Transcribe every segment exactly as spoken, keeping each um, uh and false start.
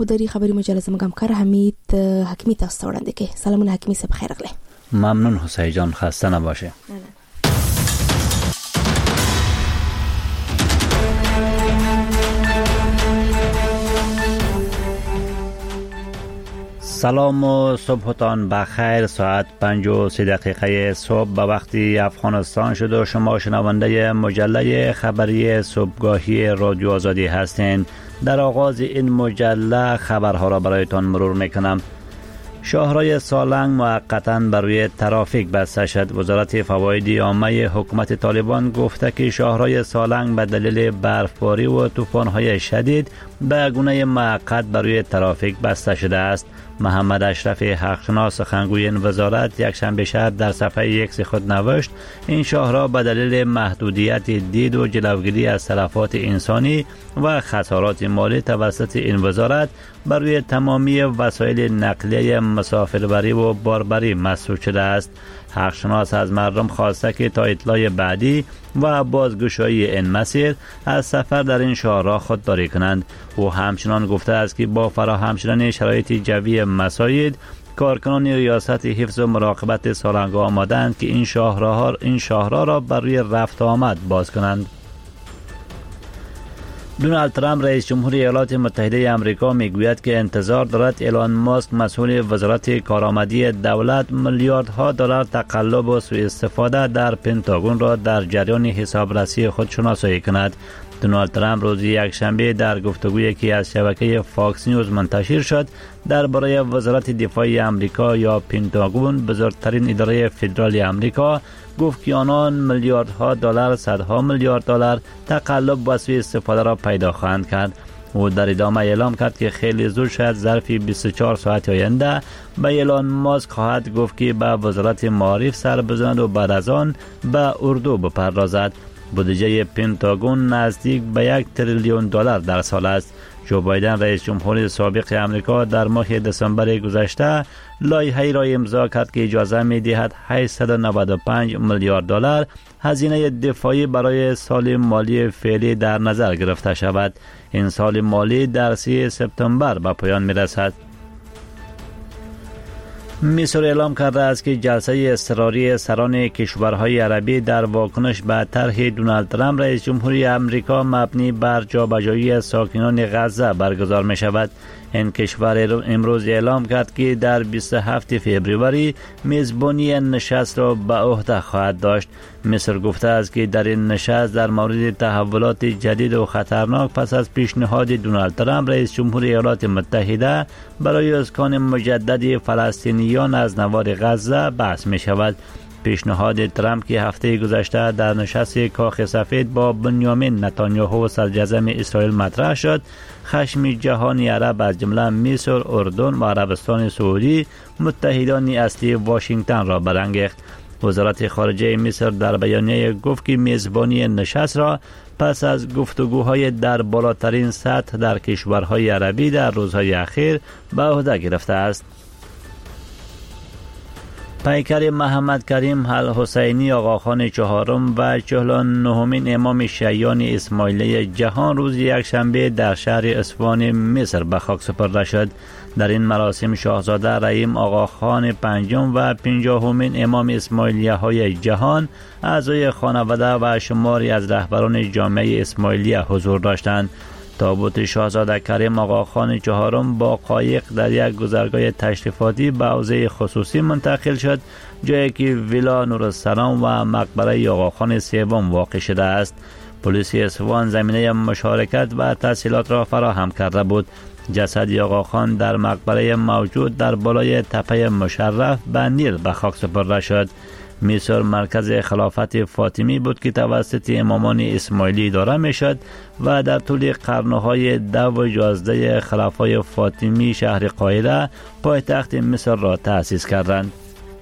و دری خبری مجلس همکار حمید حکیمی تاسو وړاندې کې. سلامونه حکیمی صاحب، خیر غله. ممنون حسین جان، خسته نباشه. سلام و صبحتان بخیر. ساعت پنج و سی دقیقه صبح به وقت افغانستان شد و شما شنونده مجله خبری صبحگاهی رادیو آزادی هستین. در آغاز این مجله خبرها را برایتان مرور میکنم. شاهرای سالنگ موقتاً بر روی ترافیک بسته شد. وزارت فواید عامه حکومت طالبان گفته که شاهرای سالنگ به دلیل برفباری و طوفان‌های شدید به گونه موقت بر روی ترافیک بسته شده است. محمد اشرف حقشناس سخنگوی این وزارت یک شنبه شب در صفحه ایکس خود نوشت این شاهرا به دلیل محدودیت دید و جلوگیری از تلفات انسانی و خسارات مالی توسط این وزارت بر روی تمامی وسایل نقلیه مسافربری و باربری مسدود شده است. حقشناس از مردم خواسته که تا اطلاع بعدی و بازگشایی این مسیر از سفر در این شاهراه خودداری کنند. او همچنان گفته است که با فراهم شدن شرایط جوی مساعد، کارکنان ریاست حفظ و مراقبت سالنگ آمادند که این شاهراه این شاهراه را بر روی رفت آمد باز کنند. دونالد ترامپ رئیس جمهور ایالات متحده آمریکا میگوید که انتظار دارد ایلان ماسک مسئول وزارت کارآمدی دولت میلیاردها دلار تقلب و سوء استفاده در پنتاگون را در جریان حسابرسی خود شناسایی کند. دونالد ترامپ روز یکشنبه در گفتگویی که از شبکه فاکس نیوز منتشر شد درباره وزارت دفاع آمریکا یا پنتاگون، بزرگترین اداره فدرالی آمریکا، گفت که آنان میلیاردها دلار، صدها میلیارد دلار تقلب و سوء استفاده را پیدا خواهند کرد. او در ادامه اعلام کرد که خیلی زود شاید ظرف بیست و چهار ساعت آینده به ایلان ماسک خواهد گفت که به وزارت معارف سر بزند و بعد از آن به اردو بپردازد. بودجه پنتاگون نزدیک به یک تریلیون دلار در سال است. جو بایدن رئیس جمهور سابق آمریکا در ماه دسامبر گذشته لایحه‌ای را امضا کرد که اجازه می‌دهد هشتصد و نود و پنج میلیارد دلار هزینه دفاعی برای سال مالی فعلی در نظر گرفته شود. این سال مالی در سوم سپتامبر به پایان می‌رسد. مصر اعلام کرده است که جلسه اضطراری سران کشورهای عربی در واکنش به طرح دونالد ترامپ رئیس جمهوری آمریکا مبنی بر جابجایی ساکنان غزه برگزار می شود. این کشور امروز اعلام کرد که در بیست و هفتم فوریه میزبانی نشست را به عهده خواهد داشت. مصر گفته است که در این نشست در مورد تحولات جدید و خطرناک پس از پیشنهاد دونالد ترامپ رئیس جمهور ایالات متحده برای اسکان مجدد فلسطینیان از نوار غزه بحث می شود. پیشنهاد ترامپ که هفته گذشته در نشست کاخ سفید با بنیامین نتانیاهو سرجزم اسرائیل مطرح شد، خشم جهانی عرب از جمله مصر، اردن و عربستان سعودی متحدان اصلی واشنگتن را برانگیخت. وزارت خارجه مصر در بیانیه گفت که میزبانی نشست را پس از گفتگوهای در بالاترین سطح در کشورهای عربی در روزهای اخیر به عهده گرفته است. پیکر محمد کریم الحسینی آقاخان چهارم و چهل و نهمین امام شیعیان اسماعیلی جهان روز یکشنبه در شهر اصفهان مصر به خاک سپرده شد. در این مراسم شاهزاده رحیم آقاخان پنجم و پنجاهمین امام اسماعیلیه های جهان اعضای خانواده و شماری از رهبران جامعه اسماعیلیه حضور داشتند. تابوت شاهزاده کریم آقاخان چهارم با قایق در یک گذرگاه تشریفاتی به حوزه خصوصی منتقل شد، جایی که ویلا نورالسلام و مقبره آقاخان سوم واقع شده است. پلیس اصفهان زمینه مشارکت و تسهیلات را فراهم کرده بود. جسد آقاخان در مقبره موجود در بالای تپه مشرف به نیل به خاک سپرده شد. مصر مرکز خلافت فاطمی بود که توسط امامان اسماعیلی اداره می شد و در طول قرنهای ده و یازده خلفای فاطمی شهر قاهره پایتخت مصر را تأسیس کردند.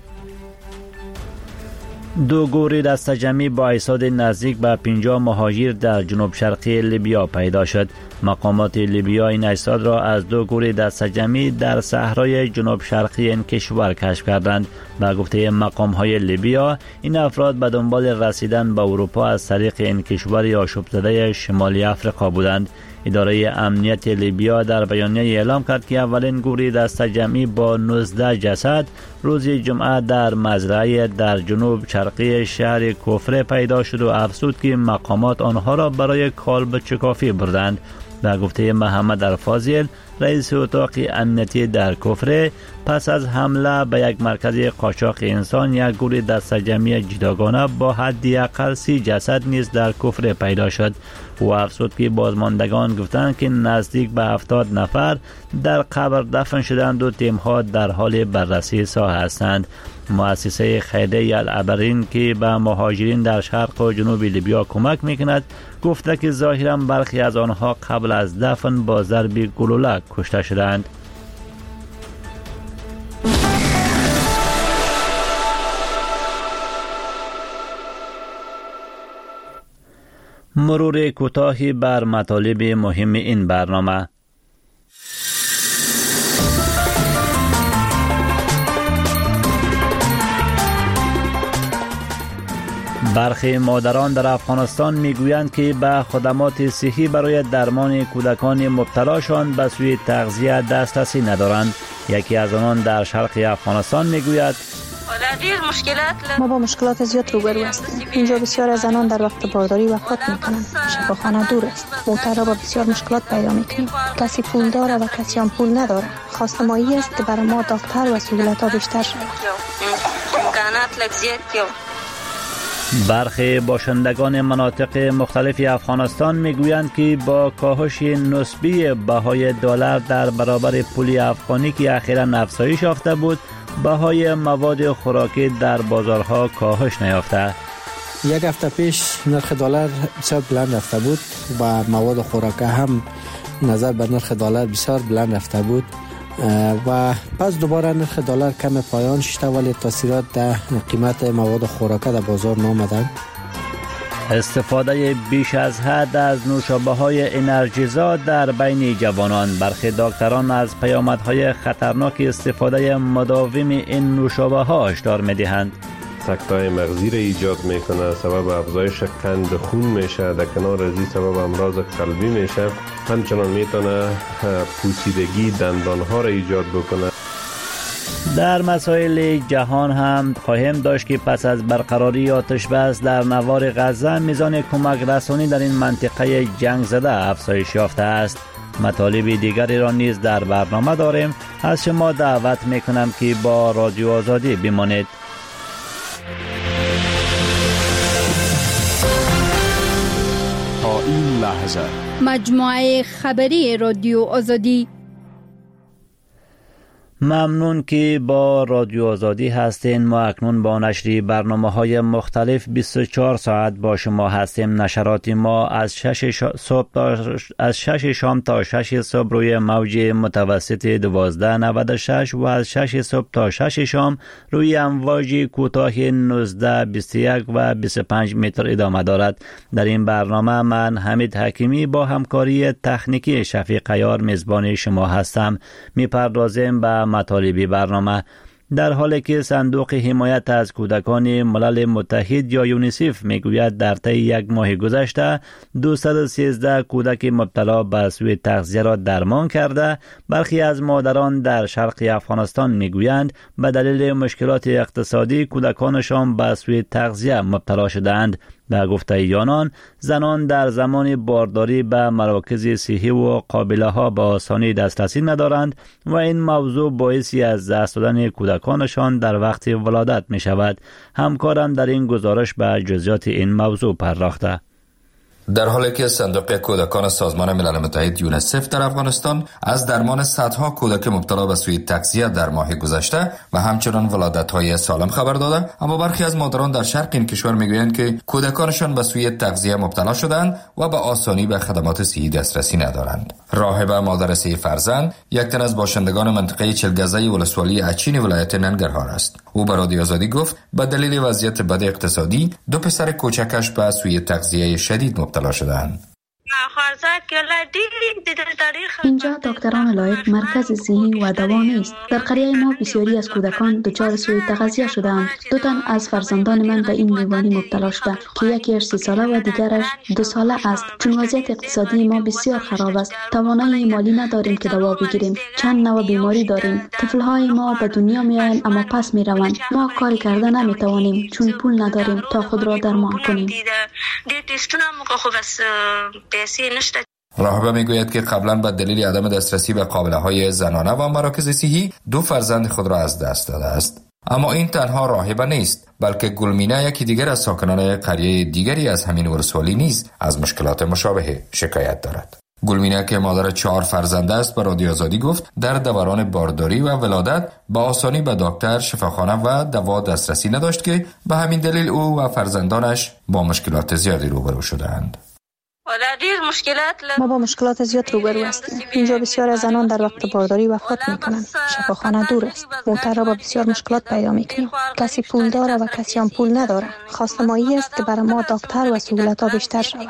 دو گوری دسته جمعی با اجساد نزدیک به پنجاه مهاجر در جنوب شرقی لیبیا پیدا شد. مقامات لیبیا این اجساد را از دو گوری دسته جمعی در صحرای جنوب شرقی این کشور کشف کردند. به گفته مقام های لیبیا این افراد به دنبال رسیدن به اروپا از طریق این کشور آشوب زده شمالی افریقا بودند. اداره امنیت لیبیا در بیانیه اعلام کرد که اولین گروه دسته جمعی با نوزده جسد روز جمعه در مزرعه در جنوب شرقی شهر کفر پیدا شد و افزود که مقامات آنها را برای کالب چکافی بردند. به گفته محمد الفاضل رئیس اتاق امنیتی در کفر، پس از حمله به یک مرکز قاچاق انسان یک گروه دسته جمعی جداگانه با حداقل سی جسد نیز در کفر پیدا شد. و افزود که بازماندگان گفتند که نزدیک به هفتاد نفر در قبر دفن شدند و تیم‌ها در حال بررسی ساحه هستند. مؤسسه خیریه العبرین که به مهاجرین در شرق و جنوب لیبیا کمک میکند گفته که ظاهراً برخی از آنها قبل از دفن با ضرب گلوله کشته شدند. مرور کوتاهی بر مطالب مهم این برنامه. برخی مادران در افغانستان میگویند که به خدمات صحی برای درمان کودکان مبتلاشان به سوی تغذیه دسترسی ندارند. یکی از آنان در شرق افغانستان میگوید ما با مشکلات زیاد روبرو هستیم. اینجا بسیار از زنان در وقت بارداری وفات میکنند. شفاخانه دور است. مادرها با بسیار مشکلات پیدا میکنیم. کسی پول داره و کسی هم پول نداره. خواست ما این است که برای ما دکتر و سهولت ها بیشتر شود. برخی باشندگان مناطق مختلف افغانستان میگویند که با کاهش نسبی بهای دلار در برابر پول افغانی که اخیراً افزایش یافته بود، بهای مواد خوراکی در بازارها کاهش نیافته. یک هفته پیش نرخ دلار بسیار بلند رفته بود و مواد خوراکی هم نظر به نرخ دلار بسیار بلند رفته بود و پس دوباره نرخ دلار کم پایان شده، ولی تاثیرات در قیمت مواد خوراکی در بازار نامدن. استفاده بیش از حد از نوشابه‌های انرژیزا در بین جوانان. برخی دکتران از پیامدهای خطرناک استفاده مداوم این نوشابه‌ها هشدار می‌دهند. سکته‌های مغزی را ایجاد میکنه، سبب افزایش قند خون میشه، در کنار از این سبب امراض قلبی میشه، همچنان میتونه پوسیدگی دندانها را ایجاد بکنه. در مسائل جهان هم خواهیم داشت که پس از برقراری آتش بس در نوار غزه میزان کمک رسانی در این منطقه جنگ زده افزایش یافته است. مطالب دیگری را نیز در برنامه داریم. از شما دعوت میکنم که با رادیو آزادی بمانید. تا این لحظه مجموعه خبری رادیو آزادی. ممنون که با رادیو آزادی هستین. ما اکنون با نشری برنامه‌های مختلف بیست و چهار ساعت با شما هستیم. نشرات ما از شش صبح تا از شش شام تا شش صبح روی موج متوسط دوازده نود و شش و از شش صبح تا شش شام روی امواج کوتاه نوزده بیست و یک و بیست و پنج متر ادامه دارد. در این برنامه من حمید حکیمی با همکاری تکنیکی شفیق عیار میزبان شما هستم. میپردازیم به مطالب برنامه. در حالی که صندوق حمایت از کودکان ملل متحد یا یونیسف میگوید در طی یک ماه گذشته دویست و سیزده کودک مبتلا به سوء تغذیه را درمان کرده، برخی از مادران در شرق افغانستان میگویند به دلیل مشکلات اقتصادی کودکانشان به سوء تغذیه مبتلا شدند. به گفته آنان، زنان در زمان بارداری به مراکز صحی و قابله ها به آسانی دسترسی ندارند و این موضوع باعثی از دست دادن کودکانشان در وقت ولادت می شود. همکارم در این گزارش به جزئیات این موضوع پرداخته. در حالی که صندوق کودکان سازمان ملل متحد یونیسف در افغانستان از درمان صدها کودک مبتلا به سوء تغذیه در ماه گذشته و همچنان ولادت‌های سالم خبر داده، اما برخی از مادران در شرق این کشور میگویند که کودکانشان به سوء تغذیه مبتلا شدند و به آسانی به خدمات صحی دسترسی ندارند. راهبه مادر سه فرزند، یک تن از باشندگان منطقه چلگزه ولسوالی اچین ولایت ننگرهار است. او به رادیو آزادی گفت به دلیل وضعیت بد اقتصادی دو پسر کوچکش به سوء تغذیه شدید مبتلا شدند. اینجا دکتران لایق مرکز صحی و دوا نیست. در قریه ما بسیاری از کودکان دچار سوء تغذیه شده‌اند. دو تن از فرزندان من به این لیوانی مبتلا شده که یکیش سی ساله و دیگرش دو ساله است. چون وضعیت اقتصادی ما بسیار خراب است، توانایی مالی نداریم که دوا بگیریم. چند نوع بیماری داریم. طفل‌های ما به دنیا میآیند اما پس میروند. ما کاری کرده نمیتوانیم چون پول نداریم تا خود را درمان کنیم. راهبه میگوید که قبلا به دلیل عدم دسترسی به قابله‌های زنانه و مراکز صحی دو فرزند خود را از دست داده است. اما این تنها راهبه نیست، بلکه گلمینه یکی دیگر از ساکنان قریه دیگری از همین ولسوالی نیز از مشکلات مشابه شکایت دارد. گلمینه که مادر چهار فرزند است به رادیو آزادی گفت در دوران بارداری و ولادت با آسانی به دکتر، شفاخانه و دوا دسترسی نداشت که به همین دلیل او و فرزندانش با مشکلات زیادی روبرو شدند. ما با مشکلات زیاد روبرو هستیم. اینجا بسیار از زنان در وقت بارداری وفات میکنند. شفاخانه دور است. موتر با بسیار مشکلات پیدا میکنیم. کسی پول داره و کسی هم پول نداره. خواست ما این است که برای ما دکتر و سهولت ها بیشتر شود.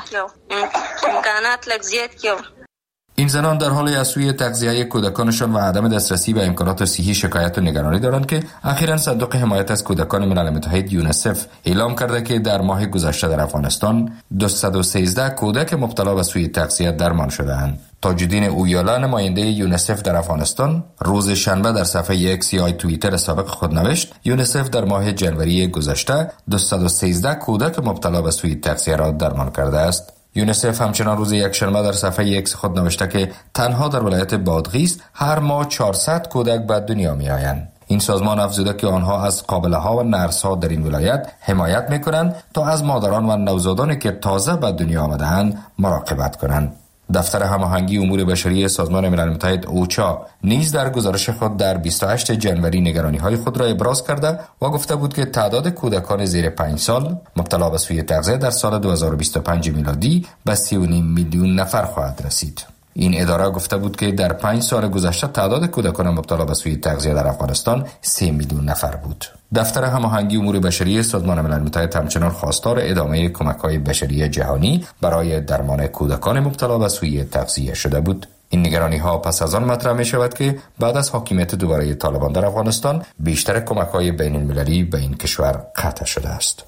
این زنان در حال از سوی تغذیه کودکانشان و عدم دسترسی به امکانات صحی شکایت و نگرانی دارند که اخیراً صندوق حمایت از کودکان ملل متحد یونیسف اعلام کرده که در ماه گذشته در افغانستان دویست و سیزده کودک مبتلا به سوی تغذیه درمان شده‌اند. تاج الدین اویالا، نماینده یونیسف در افغانستان، روز شنبه در صفحه اکس یا توییتر سابق خود نوشت یونیسف در ماه جنوری گذشته دویست و سیزده کودک مبتلا به سوی تغذیه را درمان کرده است. یونیسف همچنان روز یکشنبه در صفحه اکس خود نوشته که تنها در ولایت بادغیس هر ماه چهارصد کودک به دنیا می آیند. این سازمان افزوده که آنها از قابله‌ها و نرس‌ها در این ولایت حمایت می‌کنند تا از مادران و نوزادانی که تازه به دنیا آمده‌اند مراقبت کنند. دفتر هماهنگی امور بشری سازمان ملل متحد اوچا نیز در گزارش خود در بیست و هشتم جنوری نگرانی‌های خود را ابراز کرده و گفته بود که تعداد کودکان زیر پنج سال مبتلا به سوی تغذیه در سال دو هزار و بیست و پنج میلادی به سی و نیم میلیون نفر خواهد رسید. این اداره گفته بود که در پنج سال گذشته تعداد کودکان مبتلا به سوی تغذیه در افغانستان سه میلیون نفر بود. دفتر هماهنگی امور بشری سازمان ملل متحد همچنان خواستار ادامه کمک‌های بشری جهانی برای درمان کودکان مبتلا به سوی تغذیه شده بود. این نگرانی‌ها پس از آن مطرح می‌شود که بعد از حاکمیت دوباره طالبان در افغانستان بیشتر کمک‌های بین‌المللی به این کشور قطع شده است.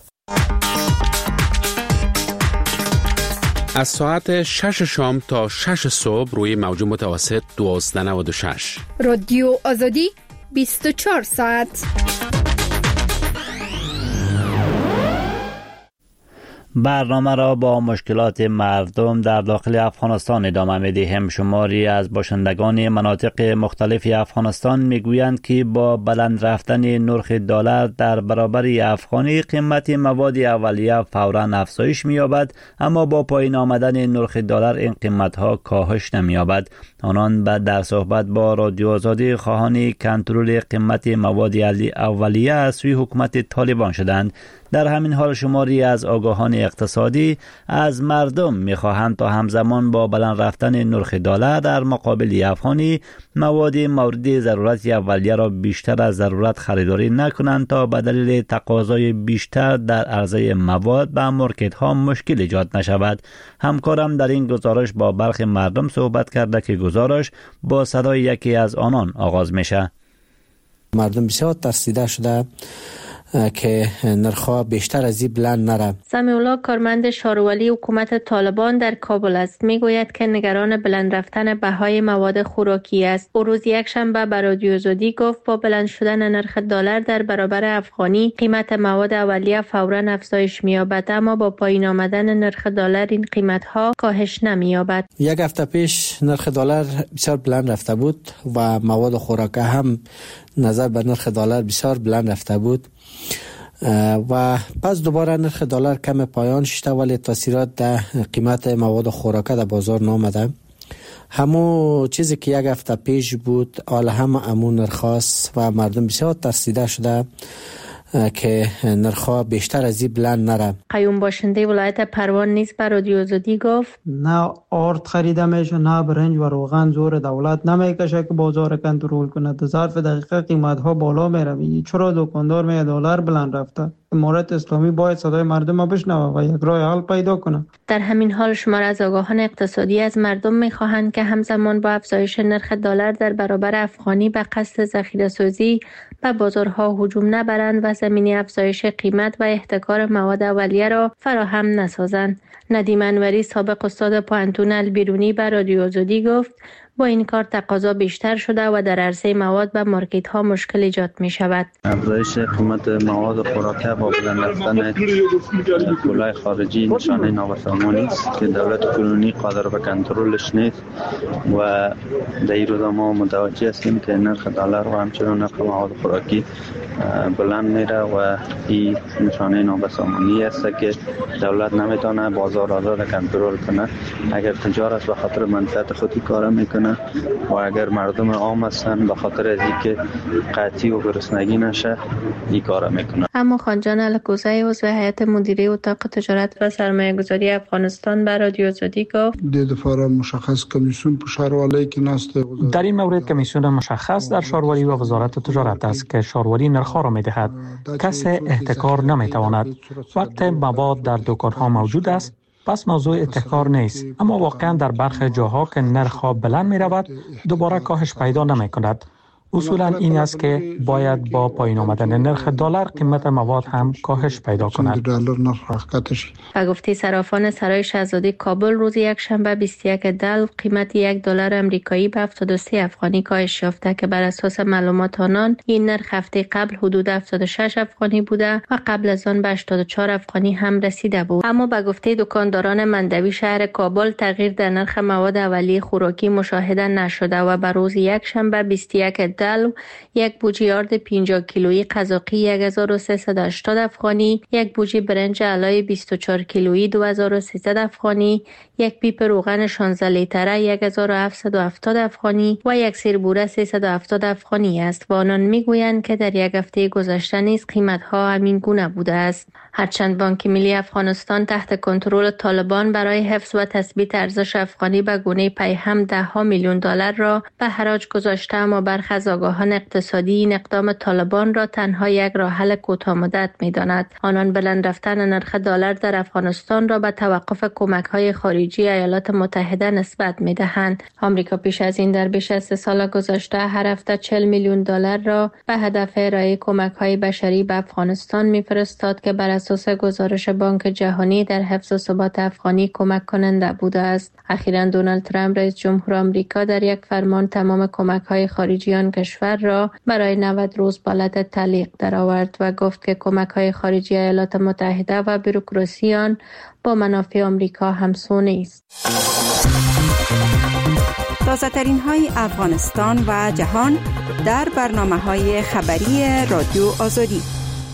از ساعت شش شام تا شش صبح روی موج متوسط دویست و نود و شش رادیو آزادی بیست و چهار ساعت. برنامه را با مشکلات مردم در داخل افغانستان ادامه می‌دهیم. شماری از باشندگان مناطق مختلف افغانستان میگویند که با بلند رفتن نرخ دلار در برابر افغانی قیمت مواد اولیه فوراً افزایش می‌یابد، اما با پایین آمدن نرخ دلار این قیمت‌ها کاهش نمی‌یابد. آنان بعد در صحبت با رادیو آزادی خواهان کنترل قیمت مواد اولیه از سوی حکومت طالبان شدند. در همین حال شماری از آگاهان اقتصادی از مردم می‌خواهند تا همزمان با بلند رفتن نرخ دلار در مقابل افغانی مواد مورد ضرورت اولیه را بیشتر از ضرورت خریداری نکنند تا به دلیل تقاضای بیشتر در عرضه مواد به مارکت‌ها مشکل ایجاد نشود. همکارم در این گزارش با برخی مردم صحبت کرده که گزارش با صدای یکی از آنان آغاز میشه. مردم بسیار ترسیده شده که نرخ‌ها بیشتر از این بلند نره. سمیولا کارمند شاروالی حکومت طالبان در کابل است. میگوید که نگران بلند رفتن بهای مواد خوراکی است. او روز یکشنبه به رادیو آزادی گفت با بلند شدن نرخ دلار در برابر افغانی قیمت مواد اولیه فوراً افزایش می‌یابد، اما با پایین آمدن نرخ دلار این قیمت‌ها کاهش نمی‌یابد. یک هفته پیش نرخ دلار بسیار بلند رفته بود و مواد خوراکی هم نظر به نرخ دلار بسیار بلند رفته بود و پس دوباره نرخ دلار کم پایان شده، ولی تاثیرات در قیمت مواد خوراکی در بازار نامده. همون چیزی که یک هفته پیش بود حالا هم همون نرخ است و مردم بسیار ترسیده شده که نرخ‌ها بیشتر از این بلند نره. قیوم باشنده ولایت پروان نیز به رادیو آزادی گفت نه آرد خریده میشه، نه برنج و روغن زور دولت نمیکشه که بازار کنترل کنه. در ظرف دقیقه قیمت ها بالا میره. چرا دکاندار میگه دلار بلند رفته؟ امارت اسلامی باید صدای مردم رو بشنوه و یک راه حل پیدا کنه. در همین حال شمار از آگاهان اقتصادی از مردم میخواهند که همزمان با افزایش نرخ دلار در برابر افغانی به قصد ذخیره سازی به بازارها هجوم نبرند و زمینه افزایش قیمت و احتکار مواد اولیه را فراهم نسازند. ندیم انوری سابق استاد پوهنتون البیرونی به رادیو آزادی گفت با این کار تقاضا بیشتر شده و در عرصه مواد و مارکت ها مشکل ایجاد می شود. افزایش قیمت مواد خوراکی با بلند رفتن پولای خارجی نشانه نابسامانی است که دولت کنونی قادر به کنترلش نیست و در این روزا ما متوجه هستیم که نرخ دلار و همچنین نرخ مواد خوراکی بلند میره و این نشانه نابسامانی است که دولت نمیتونه بازار را کنترل کنه. اگر تجارت به خاطر منفعت خودی کار میکنه و اگر مردم عام هستن به خاطر از اینکه قحطی و گرسنگی نشه این کارا میکنه. اما خانجان الکوزی عضو هیئت مدیره اتاق تجارت و سرمایه گذاری افغانستان به رادیو آزادی گفت د دفعه مشخص کمیسیون په ښاروالۍ کې نسته. در این مورد کمیسیون مشخص در شاروری و وزارت تجارت است که شاروری نرخ‌ها را می‌دهد. کسی احتکار نمی‌تواند. وقتی مواد در دکان‌ها موجود است پس موضوع احتکار نیست، اما واقعا در برخی جاها که نرخ‌ها بلند می‌رود دوباره کاهش پیدا نمی‌کند. اصولا این است که باید با پایین آمدن نرخ دلار قیمت مواد هم کاهش پیدا کند. و گفته صرافان سرای شاهزاده کابل روز یک شنبه بیست و یک دلو قیمت یک دلار آمریکایی به هفتاد و سه افغانی کاهش یافته که بر اساس معلومات آنان این نرخ هفته قبل حدود هفتاد و شش افغانی بوده و قبل از آن به هشتاد و چهار افغانی هم رسیده بود. اما به گفته دکانداران مندوی شهر کابل تغییر در نرخ مواد اولیه خوراکی مشاهده نشده و بر روز یک شنبه بیست و یک دلو یک بوجی آرد پنجاه کیلویی قزاقی یک هزار و سیصد و هشتاد افغانی، یک بوجی برنج علای بیست و چهار کیلویی دو هزار و سیصد افغانی، یک پیپ روغن شانزده لیتره یک هزار و هفتصد و هفتاد افغانی و یک سیر بوره سیصد و هفتاد افغانی است. و آنان میگویند که در یک هفته گذشته نیز قیمت‌ها همین گونه بوده است. هرچند بانک ملی افغانستان تحت کنترل طالبان برای حفظ و تثبیت ارزش افغانی به گونه پیهم ده ها میلیون دلار را به حراج گذاشته، اما برخی از آگاهان اقتصادی این اقدام طالبان را تنها یک راه حل کوتاه مدت می‌دانند. آنان بلند رفتن نرخ دلار در افغانستان را به توقف کمک‌های خارجی ایالات متحده نسبت می‌دهند. آمریکا پیش از این در بیش از سه سال گذشته هر هفته چهل میلیون دلار را به هدف ارائه کمک‌های بشری به افغانستان می‌فرستاد که بر اساس گزارش بانک جهانی در حفظ ثبات افغانی کمک کننده بوده است. اخیراً دونالد ترامپ رئیس جمهور آمریکا در یک فرمان تمام کمک‌های خارجی آن کشور را برای نود روز به حالت تعلیق درآورد و گفت که کمک‌های خارجی ایالات متحده و بوروکراسی آن با منافع آمریکا همسو نیست. تازه ترین های افغانستان و جهان در برنامه‌های خبری رادیو آزادی.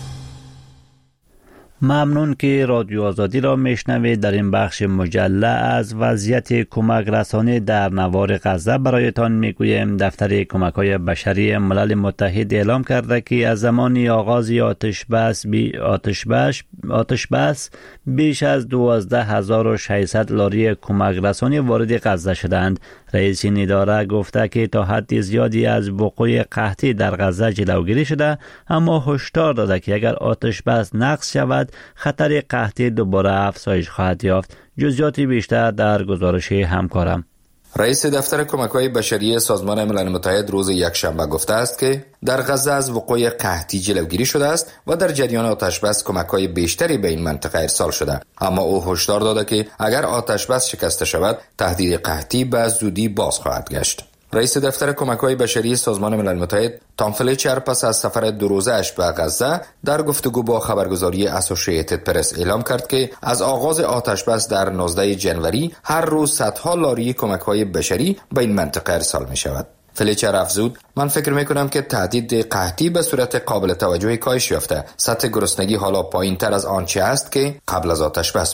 ممنون که رادیو آزادی را میشنوید. در این بخش مجله از وضعیت کمک رسانی در نوار غزه برایتان میگویم. دفتر کمک‌های بشری ملل متحد اعلام کرده که از زمان آغاز آتش بس بی آتش بس آتش بس بیش از دوازده هزار و ششصد لاری کمک رسانی وارد غزه شدند. رئیس این اداره گفته که تا حد زیادی از وقوع قحطی در غزه جلوگیری شده، اما هشدار داده که اگر آتش بس نقض شود خطر قحطی دوباره افزایش خواهد یافت. جزئیات بیشتر در گزارش همکارم. رئیس دفتر کمک‌های بشری سازمان ملل متحد روز یکشنبه گفته است که در غزه از وقوع قحطی جلوگیری شده است و در جریان آتش بس کمک‌های بیشتری به این منطقه ارسال شده، اما او هشدار داده که اگر آتش بس شکسته شود تهدید قحطی به زودی باز خواهد گشت. رئیس دفتر کمک‌های بشری سازمان ملل متحد تام فلیچر پس از سفر دو روزه‌اش به غزه در گفتگو با خبرگزاری اسوسییتد پرس اعلام کرد که از آغاز آتش بس در نوزدهم ژانویه هر روز صدها لاری کمک‌های بشری به این منطقه ارسال می‌شود. فلیچر افزود: من فکر می‌کنم که تهدید قحطی به صورت قابل توجهی کاهش یافته. سطح گرسنگی حالا پایین‌تر از آنچه است که قبل از آتش بس بود.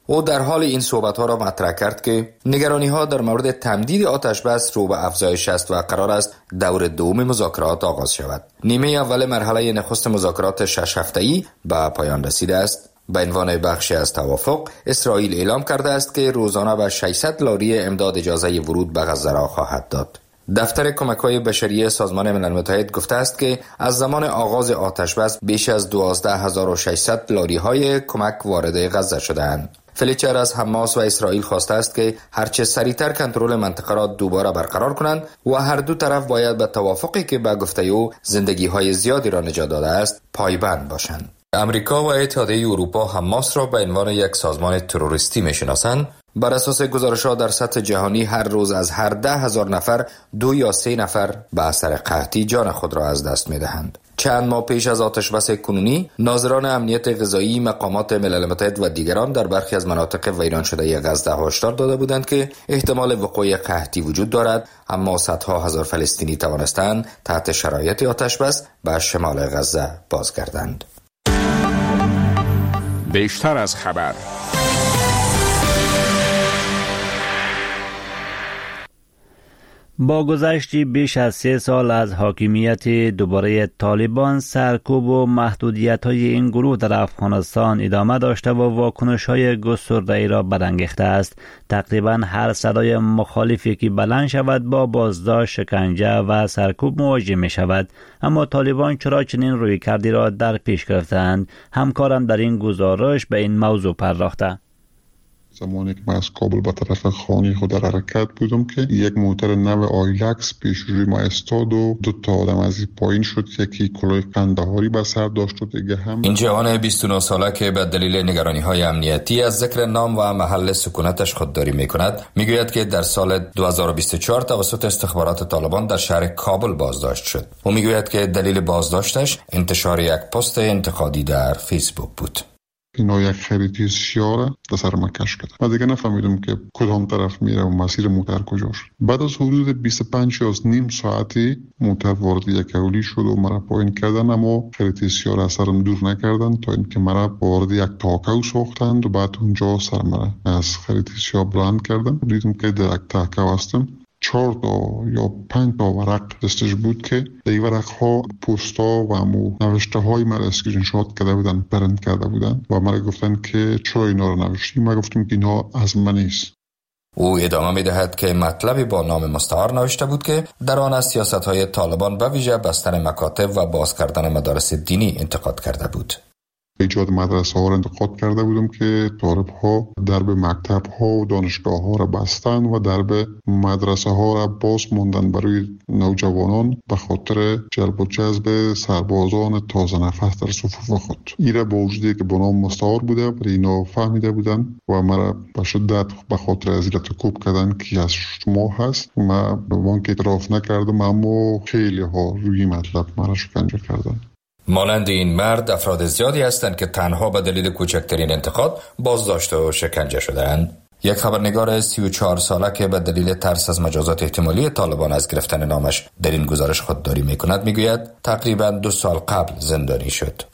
او در حال این صحبت‌ها را مطرح کرد که نگرانی‌ها در مورد تمدید آتش بس رو به افزایش است و قرار است دور دوم مذاکرات آغاز شود. نیمه اول مرحله نخست مذاکرات شش هفته‌ای به پایان رسیده است. به عنوان بخشی از توافق، اسرائیل اعلام کرده است که روزانه به ششصد لاری امداد اجازه ورود به غزه را خواهد داد. دفتر کمک‌های بشری سازمان ملل متحد گفته است که از زمان آغاز آتش بس بیش از دوازده هزار و ششصد لاری‌های کمک وارد غزه شده‌اند. فلیچر از حماس و اسرائیل خواسته است که هرچه سریعتر کنترل منطقه را دوباره برقرار کنند و هر دو طرف باید به توافقی که به گفته او زندگی‌های زیادی را نجات داده است پایبند باشند. امریکا و اتحادیه اروپا حماس را به عنوان یک سازمان تروریستی می‌شناسند. بر اساس گزارش‌ها در سطح جهانی هر روز از هر ده هزار نفر دو یا سه نفر به اثر قحطی جان خود را از دست می‌دهند. چند ماه پیش از آتش بس کنونی، ناظران امنیت غذایی، مقامات ملل متحد و دیگران در برخی از مناطق ویران شده غزه هشدار داده بودند که احتمال وقوع قحطی وجود دارد، اما صدها هزار فلسطینی توانستند تحت شرایط آتش بس به شمال غزه بازگردند. بیشتر از خبر. با گذشت بیش از سه سال از حاکمیت دوباره طالبان، سرکوب و محدودیت‌های این گروه در افغانستان ادامه داشته و واکنش‌های گسترده‌ای را برانگیخته است. تقریباً هر صدای مخالفی که بلند شود با بازداشت، شکنجه و سرکوب مواجه می‌شود. اما طالبان چرا چنین رویکردی را در پیش گرفتند؟ همکارم در این گزارش به این موضوع پرداخته. زمانی که من از کابل به طرف خانه خود در حرکت بودم که یک موتر نو آیلکس پیش روی ما استاد و دو تا آدم از این پایین شد، یکی کلاه قندهاری به سر داشت و دیگه هم. این جوان بیست و نه ساله که به دلیل نگرانی‌های امنیتی از ذکر نام و محل سکونتش خودداری می‌کند، میگوید که در سال دو هزار و بیست و چهار توسط استخبارات طالبان در شهر کابل بازداشت شد. او میگوید که دلیل بازداشتش انتشار یک پست انتقادی در فیسبوک بود. اینا یک خریطی سیاره در سر من کش کرد. من دیگه نفهمیدم که کدام طرف میره و مسیر موتر کجاست. بعد از حدود بیست و پنج یا نیم ساعتی موتر وارد یک اولی شد و مرا پایین کردن، اما خریطی سیاره از سرم دور نکردن تا اینکه مرا وارد یک تاکو ساختند و بعد اونجا سر مرا از خریطی سیاره بلند کردن. دیدم که در یک تاکو هستم. چهار تا یا پنج تا ورق دستش بود که در این ورق ها پوستا و همو نوشته های مرا اسکرین شات کرده بودن، پرنت کرده بودن و مرا گفتن که چرا اینا رو نوشتی؟ من گفتم که اینا از من نیست. او ادامه می دهد که مطلبی با نام مستعار نوشته بود که در آن از سیاست های طالبان به ویژه بستن مکاتب و باز کردن مدارس دینی انتقاد کرده بود. ایجاد مدرسه ها را انتقاد کرده بودم که طالب ها درب مکتب ها و دانشگاه ها را بستن و درب مدرسه ها را باز موندن برای نوجوانان به خاطر جلب و جذب سربازان تازه نفس در صفوف خود. این را با وجودی که با نام مستعار بوده ولی اینا فهمیده بودن و مرا به شدت به خاطر ازیلت کوب کردن که از شما هست. من به وان که اعتراف نکردم، اما خیلی ها روی مطلب مرا شکنجه کردن. مانند این مرد افراد زیادی هستند که تنها به دلیل کوچکترین انتقاد بازداشت و شکنجه شده‌اند. یک خبرنگار سی و چهار ساله که به دلیل ترس از مجازات احتمالی طالبان از گرفتن نامش در این گزارش خودداری می‌کند، میگوید تقریباً دو سال قبل زندانی شد.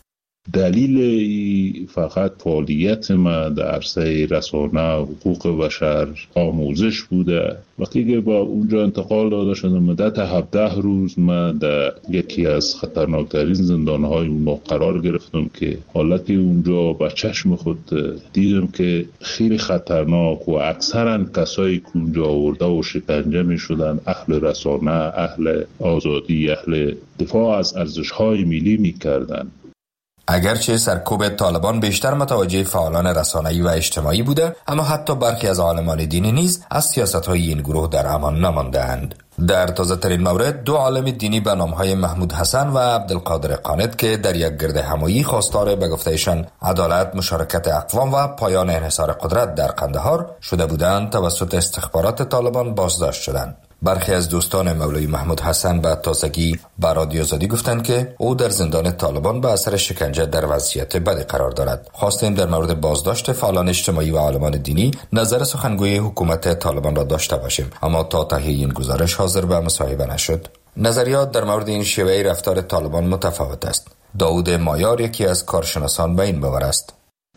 دلیل فقط فعالیت ما در عرصه رسانه حقوق بشر آموزش بوده. وقتی که با اونجا انتقال داده شدم، مدت هفده روز من در یکی از خطرناکترین زندانهای ما قرار گرفتم که حالتی اونجا با چشم خود دیدم که خیلی خطرناک و اکثرا کسایی که اونجا آورده و شکنجه می شدن اهل رسانه، اهل آزادی، اهل دفاع از ارزش‌های ملی می کردن. اگرچه سرکوب طالبان بیشتر متوجه فعالان رسانه‌ای و اجتماعی بوده، اما حتی برخی از عالمان دینی نیز از سیاست‌های این گروه در امان نمانده‌اند. در تازه‌ترین مورد دو عالم دینی به نام‌های محمود حسن و عبدالقادر قانت که در یک گرد همایی خواستار به گفته‌ایشان عدالت، مشارکت اقوام و پایان انحصار قدرت در قندهار شده بودند توسط استخبارات طالبان بازداشت شدند. برخی از دوستان مولوی محمود حسن به تازگی به رادیو آزادی گفتند که او در زندان طالبان به اثر شکنجه در وضعیت بدی قرار دارد. خواستیم در مورد بازداشت فعالان اجتماعی و عالمان دینی نظر سخنگوی حکومت طالبان را داشته باشیم، اما تا تهیه این گزارش حاضر به مصاحبه نشد. نظریات در مورد این شیوه رفتار طالبان متفاوت است. داود مایار یکی از کارشناسان به این باور است.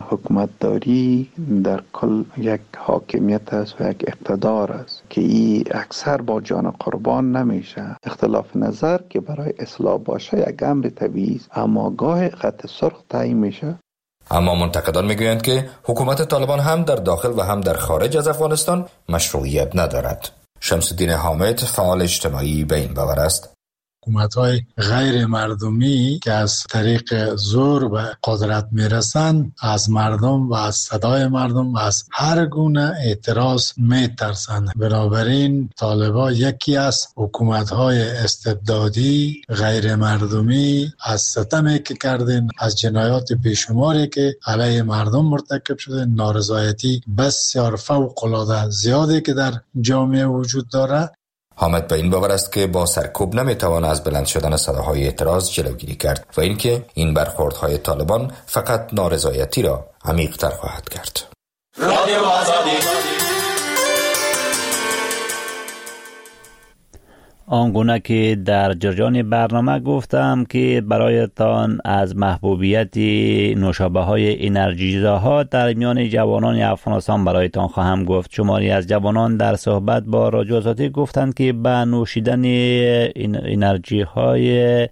حکومتداری در کل یک حاکمیت است و یک اقتدار است که این اکثر با جان قربان نمیشه. اختلاف نظر که برای اصلاح باشه یک امر طبیعی است، اما گاه خط سرخ تعیین میشه. اما منتقدان میگویند که حکومت طالبان هم در داخل و هم در خارج از افغانستان مشروعیت ندارد. شمس الدین حامد فعال اجتماعی به این باور است. حکومت‌های غیر مردمی که از طریق زور به قدرت میرسند از مردم و از صدای مردم و از هر گونه اعتراض میترسند. بنابراین طالبان یکی از حکومت‌های استبدادی غیر مردمی از ستمی که کردن، از جنایات بیشماری که علیه مردم مرتکب شده، نارضایتی بسیار فوق‌العاده زیادی که در جامعه وجود دارد. حامد به این باور است که با سرکوب نمیتوان از بلند شدن صداهای اعتراض جلوگیری کرد و اینکه این برخوردهای طالبان فقط نارضایتی را عمیق‌تر خواهد کرد. رادیو آزادی. آنگونه که در جریان برنامه گفتم که برایتان از محبوبیت نوشابه های انرژیزاها در میان جوانان افغانستان برایتان خواهم گفت. شماری از جوانان در صحبت با رادیو آزادی گفتند که به نوشیدن انرژی های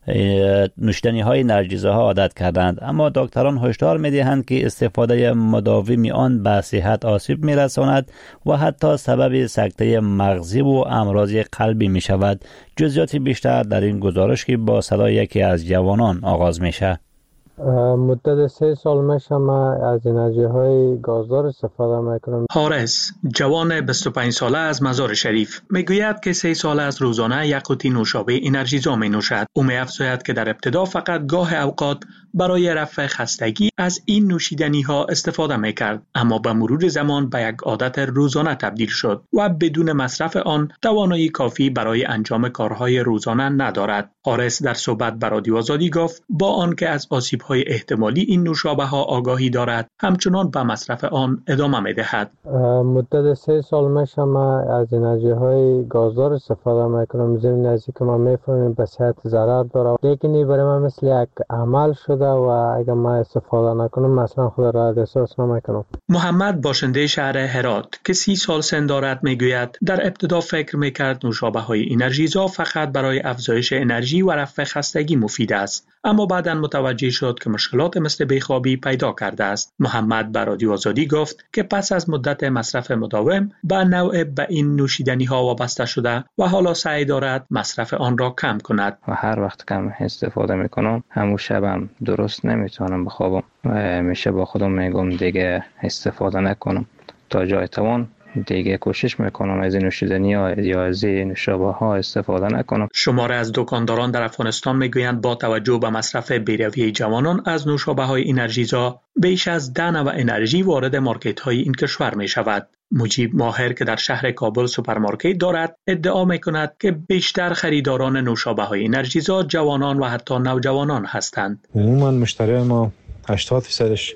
نوشیدنی های انرژیزاها عادت کردند، اما دکتران هشدار می‌دهند که استفاده مداوم آن به صحت آسیب می‌رساند و حتی سبب سکته مغزی و امراض قلبی می‌شود. جزئیات بیشتر در این گزارش که با صدای یکی از جوانان آغاز میشه. مدت سه سال میشه ما از انرژی های گازدار استفاده میکنم. حارس، جوان بیست و پنج ساله از مزار شریف، میگوید که سه سال از روزانه یک قوطی نوشابه انرژیزا می نوشد. او می‌افزاید که در ابتدا فقط گاه اوقات برای رفع خستگی از این نوشیدنی ها استفاده میکرد، اما به مرور زمان به یک عادت روزانه تبدیل شد و بدون مصرف آن توانایی کافی برای انجام کارهای روزانه ندارد. حارس در صحبت با رادیو آزادی گفت با آنکه از آسیب‌های احتمالی این نوشابه ها آگاهی دارد، همچنان به مصرف آن ادامه می‌دهد. مدت سه سال میشه ما از انرژی های گازدار استفاده میکنم. زمین نزدیک که ما میفهمیم به صحت ضرر داره، لیکن برای من مثل یک عمل شده و اگر ما استفاده نکنم مثلا خود را احساس نمیکنم. محمد باشنده شهر هرات که سی سال سن دارد میگوید در ابتدا فکر میکرد نوشابه های انرژیزا فقط برای افزایش انرژی و رفع خستگی مفید است، اما بعداً متوجه شد که مشکلات مثل بیخوابی پیدا کرده است. محمد به رادیو آزادی گفت که پس از مدت مصرف مداوم به نوع به این نوشیدنی ها وابسته شده و حالا سعی دارد مصرف آن را کم کند. و هر وقت کم استفاده میکنم همون شبم درست نمیتونم بخوابم و میشه با خودم میگم دیگه استفاده نکنم تا جای توان دیگه کوشش میکنم از این نوشیدنی ها یا از این نوشابه ها استفاده نکنم. شماره از دکانداران در افغانستان میگویند با توجه به مصرف بیروی جوانان از نوشابه های انرژیزا بیش از ده نوع انرژی وارد مارکت های این کشور می شود. مجیب ماهر که در شهر کابل سوپرمارکت دارد ادعا می کند که بیشتر خریداران نوشابه های انرژیزا جوانان و حتی نوجوانان هستند. عموما مشتری ما هشتاد درصدش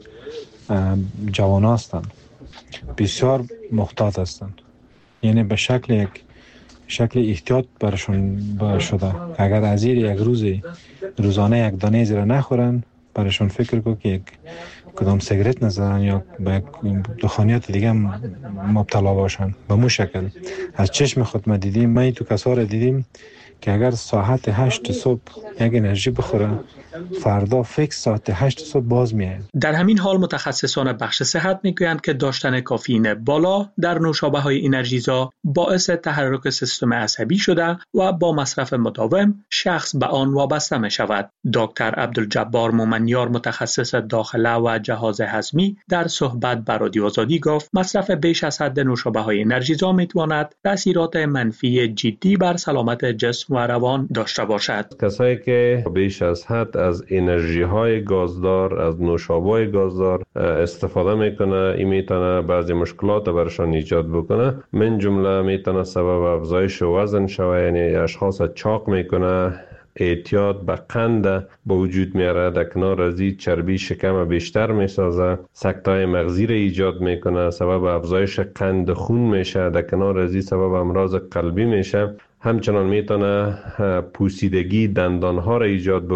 جوان هستند، بسیار محتاط هستند، یعنی به شکل یک شکل احتیاط برشون شده. اگر از یک روزی روزانه یک دانه زیر نخورن برشون فکر کو که یک کدام سیگرت نزدن یا به دخانیات دیگه مبتلا باشن. به مو شکل از چشم خود ما دیدیم، ما تو کسا را دیدیم که اگر ساعت هشت صبح یک انرژی بخوره فردا فکس ساعت هشت صبح باز میاد. در همین حال متخصصان بخش صحت میگویند که داشتن کافئین بالا در نوشابه های انرژیزا باعث تحرک سیستم عصبی شده و با مصرف مداوم شخص به آن وابسته می شود. دکتر عبدالجبار مومنیار متخصص داخله و جهاز هضمی در صحبت با رادیو آزادی گفت مصرف بیش از حد نوشابه های انرژیزا میتواند تاثیرات منفی جدی بر سلامت جسم و روان داشته باشد. کسایی که بیش از حد از انرژی های گازدار، از نوشابه های گازدار استفاده میکنه، این میتونه بعضی مشکلات برشان ایجاد بکنه. من جمله میتونه سبب افزایش وزن شوه، یعنی اشخاص چاق میکنه، اعتیاد به قند با وجود میاره، در کنار از این چربی شکم بیشتر میسازه، سکته مغزی را ایجاد میکنه، سبب افزایش قند خون میشه، در کنار از این سبب امراض قلبی میشه. همچنان میتونه پوسیدگی دندان ها را ایجاد بکنه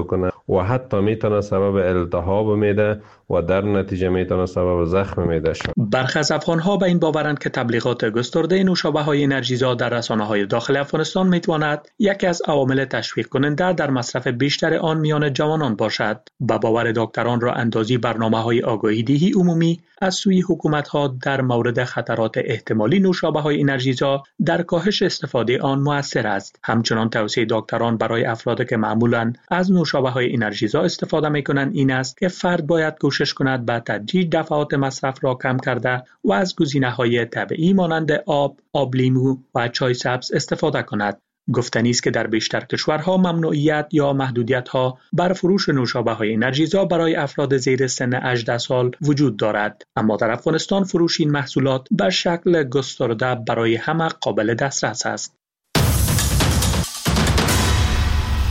و حتی میتونه سبب التهاب معده و در نتیجه میتونه سبب زخم معده شود. برخی از افغان‌ها به این باورند که تبلیغات گسترده نوشابه‌های انرژیزا در رسانه‌های داخل افغانستان میتواند یکی از عوامل تشویق کننده در مصرف بیشتر آن میان جوانان باشد. به باور دکتران را اندازی برنامه‌های آگاهی دهی عمومی از سوی حکومت‌ها در مورد خطرات احتمالی نوشابه‌های انرژیزا در کاهش استفاده آن مؤثر است. همچنان توصیه دکتران برای افرادی که معمولاً از نوشابه‌های انرژیزا استفاده می‌کنند این است که فرد باید کوشش کند به تدریج دفعات مصرف را کم کرده و از گزینه‌های طبیعی مانند آب، آب لیمو و چای سبز استفاده کند. گفتنی است که در بیشتر کشورها ممنوعیت یا محدودیت‌ها بر فروش نوشابه‌های انرژیزا برای افراد زیر سن هجده سال وجود دارد، اما در افغانستان فروش این محصولات به شکل گسترده برای همه قابل دسترس است.